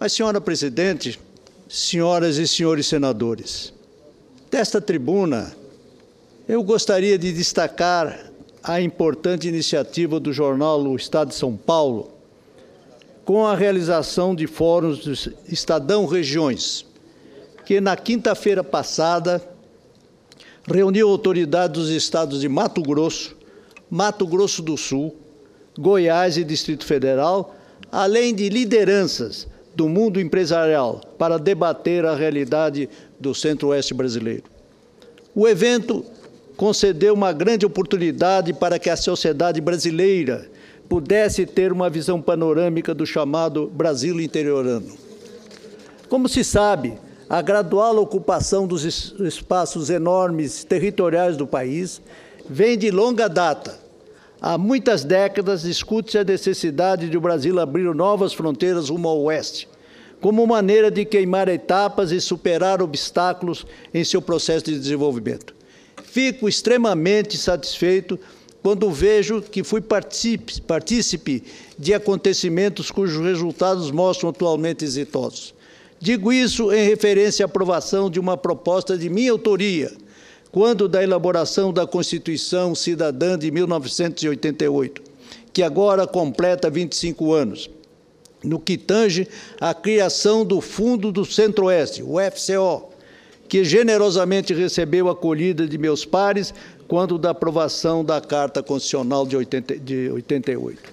Mas, senhora presidente, senhoras e senhores senadores, desta tribuna, eu gostaria de destacar a importante iniciativa do jornal O Estado de São Paulo, com a realização de fóruns do Estadão Regiões, que na quinta-feira passada reuniu autoridades dos estados de Mato Grosso do Sul, Goiás e Distrito Federal, além de lideranças do mundo empresarial, para debater a realidade do Centro-Oeste brasileiro. O evento concedeu uma grande oportunidade para que a sociedade brasileira pudesse ter uma visão panorâmica do chamado Brasil interiorano. Como se sabe, a gradual ocupação dos espaços enormes territoriais do país vem de longa data. Há muitas décadas discute-se a necessidade de o Brasil abrir novas fronteiras rumo ao oeste, como maneira de queimar etapas e superar obstáculos em seu processo de desenvolvimento. Fico extremamente satisfeito quando vejo que fui partícipe de acontecimentos cujos resultados mostram atualmente exitosos. Digo isso em referência à aprovação de uma proposta de minha autoria, quando da elaboração da Constituição Cidadã de 1988, que agora completa 25 anos, no que tange à criação do Fundo do Centro-Oeste, o FCO, que generosamente recebeu a acolhida de meus pares quando da aprovação da Carta Constitucional de 88.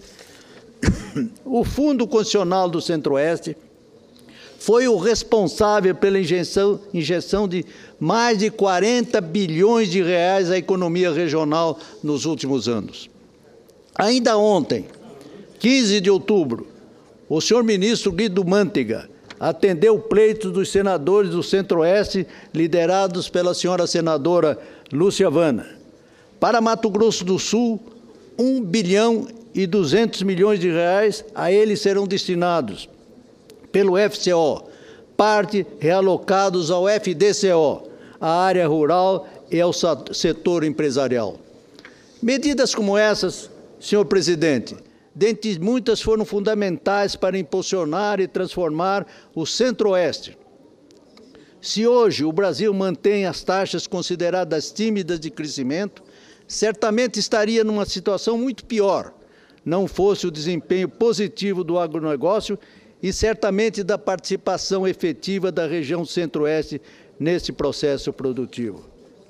O Fundo Constitucional do Centro-Oeste foi o responsável pela injeção de mais de 40 bilhões de reais à economia regional nos últimos anos. Ainda ontem, 15 de outubro, o senhor ministro Guido Mantega atendeu o pleito dos senadores do Centro-Oeste, liderados pela senhora senadora Lúcia Vana. Para Mato Grosso do Sul, 1 bilhão e 200 milhões de reais a eles serão destinados pelo FCO, parte realocados ao FDCO, à área rural e ao setor empresarial. Medidas como essas, senhor presidente, dentre muitas, foram fundamentais para impulsionar e transformar o Centro-Oeste. Se hoje o Brasil mantém as taxas consideradas tímidas de crescimento, certamente estaria numa situação muito pior, não fosse o desempenho positivo do agronegócio e certamente da participação efetiva da região Centro-Oeste nesse processo produtivo.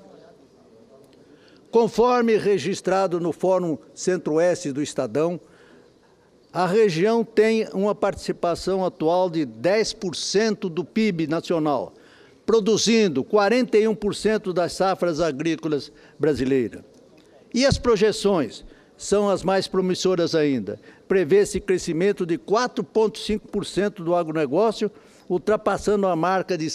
Conforme registrado no Fórum Centro-Oeste do Estadão, a região tem uma participação atual de 10% do PIB nacional, produzindo 41% das safras agrícolas brasileiras. E as projeções são as mais promissoras ainda. Prevê-se crescimento de 4,5% do agronegócio, ultrapassando a marca de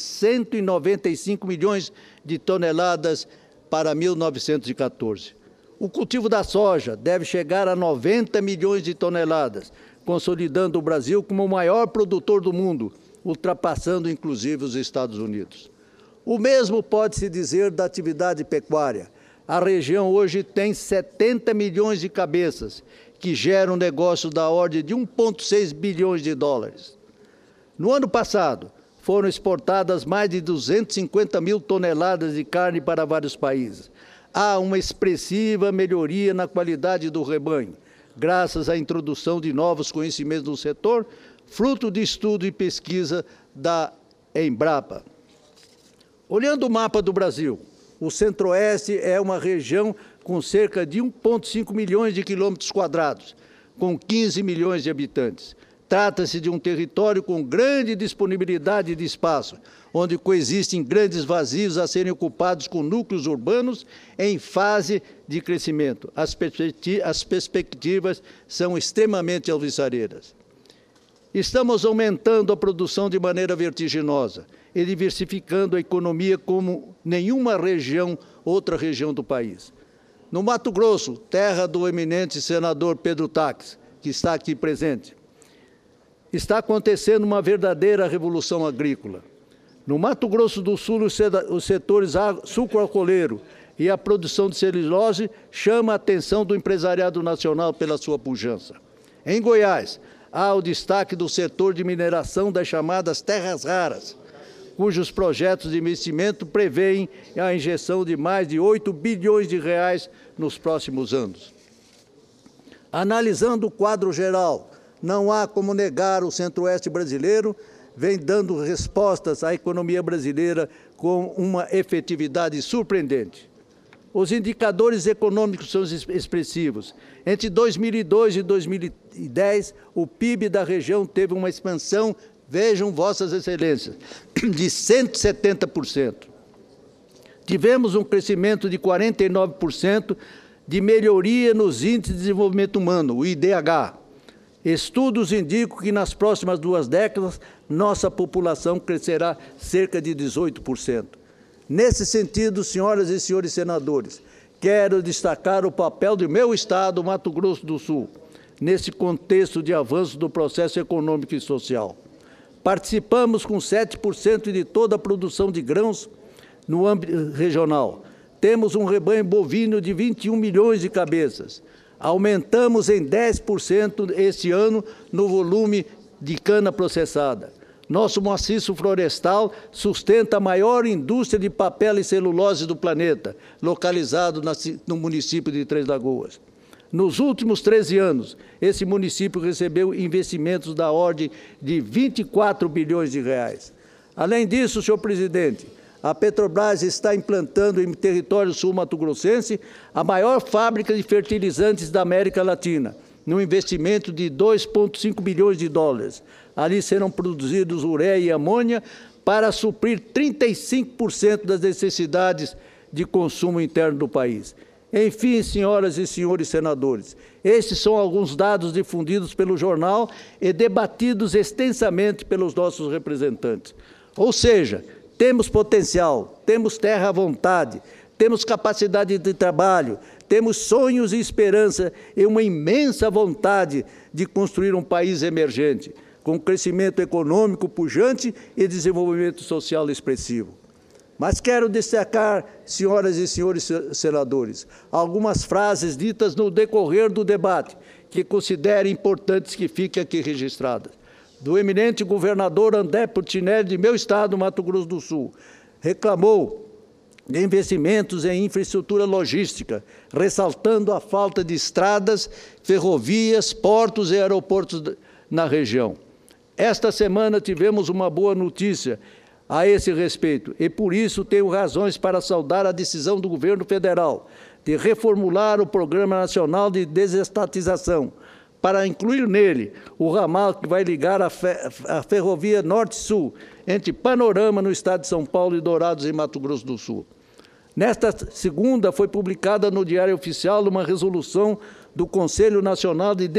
195 milhões de toneladas para 1914. O cultivo da soja deve chegar a 90 milhões de toneladas, consolidando o Brasil como o maior produtor do mundo, ultrapassando inclusive os Estados Unidos. O mesmo pode-se dizer da atividade pecuária. A região hoje tem 70 milhões de cabeças, que geram negócios da ordem de 1,6 bilhões de dólares. No ano passado, foram exportadas mais de 250 mil toneladas de carne para vários países. Há uma expressiva melhoria na qualidade do rebanho, graças à introdução de novos conhecimentos no setor, fruto de estudo e pesquisa da Embrapa. Olhando o mapa do Brasil, o Centro-Oeste é uma região com cerca de 1,5 milhões de quilômetros quadrados, com 15 milhões de habitantes. Trata-se de um território com grande disponibilidade de espaço, onde coexistem grandes vazios a serem ocupados com núcleos urbanos em fase de crescimento. As perspectivas são extremamente alvissareiras. Estamos aumentando a produção de maneira vertiginosa e diversificando a economia como nenhuma outra região do país. No Mato Grosso, terra do eminente senador Pedro Taques, que está aqui presente, está acontecendo uma verdadeira revolução agrícola. No Mato Grosso do Sul, os setores sucroalcooleiro e a produção de celulose chama a atenção do empresariado nacional pela sua pujança. Em Goiás, há o destaque do setor de mineração das chamadas terras raras, cujos projetos de investimento prevêem a injeção de mais de 8 bilhões de reais nos próximos anos. Analisando o quadro geral, não há como negar o Centro-Oeste brasileiro vem dando respostas à economia brasileira com uma efetividade surpreendente. Os indicadores econômicos são expressivos. Entre 2002 e 2010, o PIB da região teve uma expansão, vejam vossas excelências, de 170%. Tivemos um crescimento de 49% de melhoria nos índices de desenvolvimento humano, o IDH. Estudos indicam que nas próximas 2 décadas, nossa população crescerá cerca de 18%. Nesse sentido, senhoras e senhores senadores, quero destacar o papel do meu estado, Mato Grosso do Sul, nesse contexto de avanço do processo econômico e social. Participamos com 7% de toda a produção de grãos no âmbito regional. Temos um rebanho bovino de 21 milhões de cabeças. Aumentamos em 10% este ano no volume de cana processada. Nosso maciço florestal sustenta a maior indústria de papel e celulose do planeta, localizado no município de Três Lagoas. Nos últimos 13 anos, esse município recebeu investimentos da ordem de 24 bilhões de reais. Além disso, senhor presidente, a Petrobras está implantando em território sul-mato-grossense a maior fábrica de fertilizantes da América Latina, num investimento de 2,5 bilhões de dólares. Ali serão produzidos ureia e amônia para suprir 35% das necessidades de consumo interno do país. Enfim, senhoras e senhores senadores, estes são alguns dados difundidos pelo jornal e debatidos extensamente pelos nossos representantes. Ou seja, temos potencial, temos terra à vontade, temos capacidade de trabalho, temos sonhos e esperança e uma imensa vontade de construir um país emergente, com crescimento econômico pujante e desenvolvimento social expressivo. Mas quero destacar, senhoras e senhores senadores, algumas frases ditas no decorrer do debate, que considero importantes que fiquem aqui registradas. Do eminente governador André Putinelli, de meu estado, Mato Grosso do Sul, reclamou de investimentos em infraestrutura logística, ressaltando a falta de estradas, ferrovias, portos e aeroportos na região. Esta semana tivemos uma boa notícia a esse respeito, e por isso tenho razões para saudar a decisão do governo federal de reformular o Programa Nacional de Desestatização, para incluir nele o ramal que vai ligar a ferrovia Norte-Sul, entre Panorama, no estado de São Paulo, e Dourados, em Mato Grosso do Sul. Nesta segunda, foi publicada no Diário Oficial uma resolução do Conselho Nacional de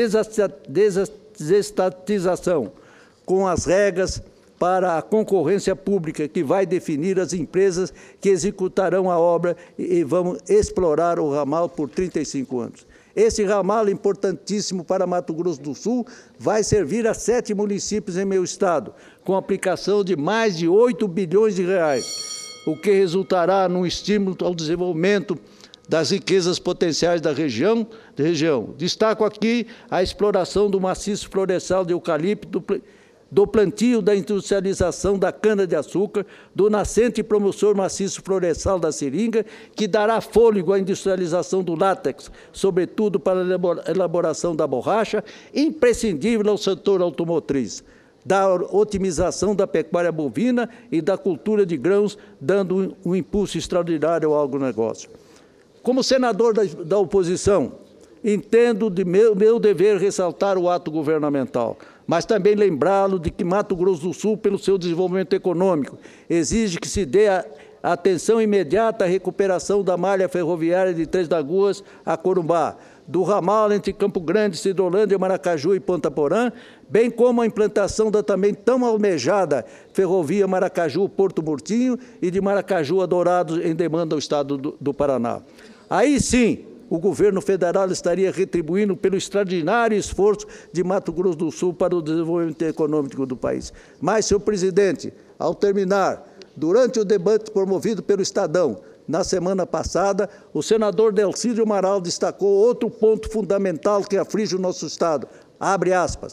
Desestatização, com as regras para a concorrência pública, que vai definir as empresas que executarão a obra e vão explorar o ramal por 35 anos. Esse ramal importantíssimo para Mato Grosso do Sul vai servir a 7 municípios em meu estado, com aplicação de mais de 8 bilhões de reais, o que resultará num estímulo ao desenvolvimento das riquezas potenciais da região. Destaco aqui a exploração do maciço florestal de eucalipto, do plantio da industrialização da cana-de-açúcar, do nascente e promissor maciço florestal da seringa, que dará fôlego à industrialização do látex, sobretudo para a elaboração da borracha, imprescindível ao setor automotriz, da otimização da pecuária bovina e da cultura de grãos, dando um impulso extraordinário ao agronegócio. Como senador da oposição, entendo de meu dever ressaltar o ato governamental, mas também lembrá-lo de que Mato Grosso do Sul, pelo seu desenvolvimento econômico, exige que se dê atenção imediata à recuperação da malha ferroviária de Três Lagoas a Corumbá, do ramal entre Campo Grande, Cidrolândia, Maracaju e Ponta Porã, bem como a implantação da também tão almejada ferrovia Maracaju-Porto Murtinho e de Maracaju a Dourados, em demanda ao estado do Paraná. Aí sim, o governo federal estaria retribuindo pelo extraordinário esforço de Mato Grosso do Sul para o desenvolvimento econômico do país. Mas, senhor presidente, ao terminar, durante o debate promovido pelo Estadão, na semana passada, o senador Delcídio Amaral destacou outro ponto fundamental que aflige o nosso estado, abre aspas,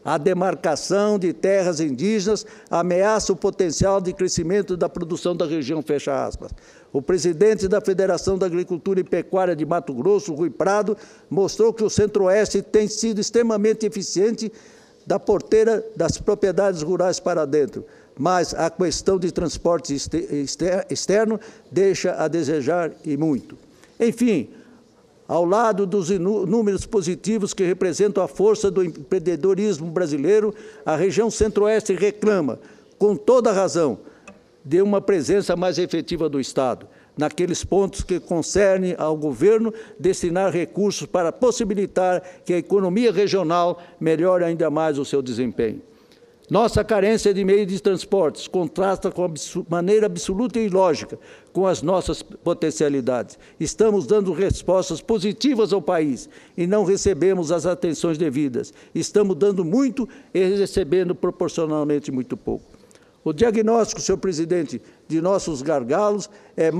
A demarcação de terras indígenas ameaça o potencial de crescimento da produção da região, fecha aspas. O presidente da Federação da Agricultura e Pecuária de Mato Grosso, Rui Prado, mostrou que o Centro-Oeste tem sido extremamente eficiente da porteira das propriedades rurais para dentro, mas a questão de transporte externo deixa a desejar e muito. Enfim, ao lado dos números positivos que representam a força do empreendedorismo brasileiro, a região Centro-Oeste reclama, com toda razão, de uma presença mais efetiva do Estado, naqueles pontos que concernem ao governo destinar recursos para possibilitar que a economia regional melhore ainda mais o seu desempenho. Nossa carência de meios de transportes contrasta com maneira absoluta e ilógica com as nossas potencialidades. Estamos dando respostas positivas ao país e não recebemos as atenções devidas. Estamos dando muito e recebendo proporcionalmente muito pouco. O diagnóstico, senhor presidente, de nossos gargalos é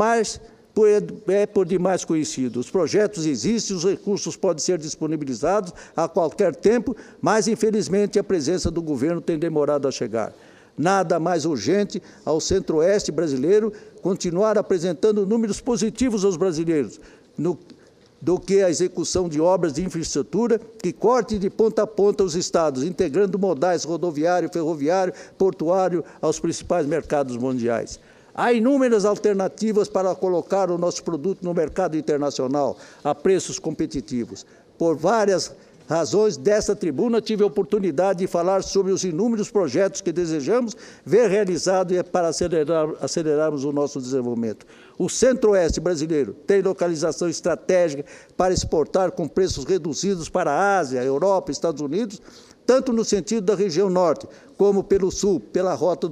por demais conhecido. Os projetos existem, os recursos podem ser disponibilizados a qualquer tempo, mas, infelizmente, a presença do governo tem demorado a chegar. Nada mais urgente ao Centro-Oeste brasileiro continuar apresentando números positivos aos brasileiros do que a execução de obras de infraestrutura que corte de ponta a ponta os estados, integrando modais rodoviário, ferroviário, portuário aos principais mercados mundiais. Há inúmeras alternativas para colocar o nosso produto no mercado internacional a preços competitivos. Por várias razões, dessa tribuna tive a oportunidade de falar sobre os inúmeros projetos que desejamos ver realizados para acelerarmos o nosso desenvolvimento. O Centro-Oeste brasileiro tem localização estratégica para exportar com preços reduzidos para a Ásia, Europa, Estados Unidos, tanto no sentido da região norte, como pelo sul, pela rota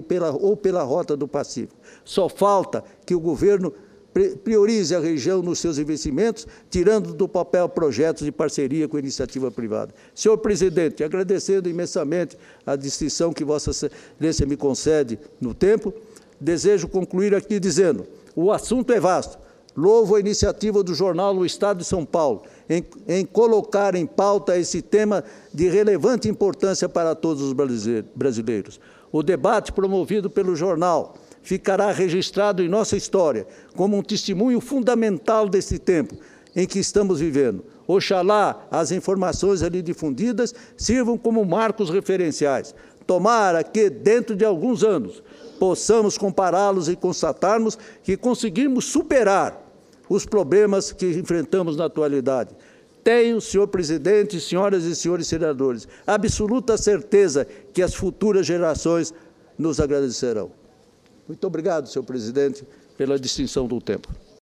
do Pacífico. Só falta que o governo priorize a região nos seus investimentos, tirando do papel projetos de parceria com a iniciativa privada. Senhor presidente, agradecendo imensamente a distinção que Vossa Excelência me concede no tempo, desejo concluir aqui dizendo: o assunto é vasto. Louvo a iniciativa do jornal O Estado de São Paulo em colocar em pauta esse tema de relevante importância para todos os brasileiros. O debate promovido pelo jornal ficará registrado em nossa história como um testemunho fundamental desse tempo em que estamos vivendo. Oxalá as informações ali difundidas sirvam como marcos referenciais. Tomara que, dentro de alguns anos, possamos compará-los e constatarmos que conseguimos superar os problemas que enfrentamos na atualidade. Tenho, senhor presidente, senhoras e senhores senadores, absoluta certeza que as futuras gerações nos agradecerão. Muito obrigado, senhor presidente, pela distinção do tempo.